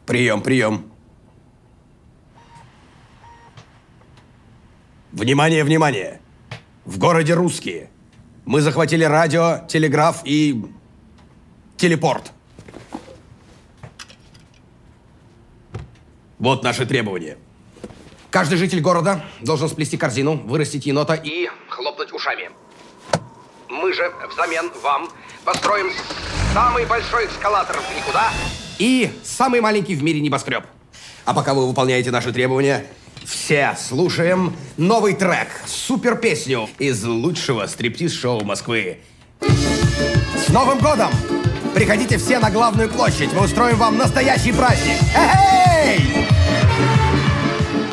Прием, прием. Внимание, внимание. В городе русские. Мы захватили радио, телеграф и телепорт. Вот наши требования. Каждый житель города должен сплести корзину, вырастить енота и хлопнуть ушами. Мы же взамен вам построим самый большой эскалатор в никуда и самый маленький в мире небоскреб. А пока вы выполняете наши требования, все слушаем новый трек, супер-песню из лучшего стриптиз-шоу Москвы. С Новым годом! Приходите все на главную площадь, мы устроим вам настоящий праздник. Эй!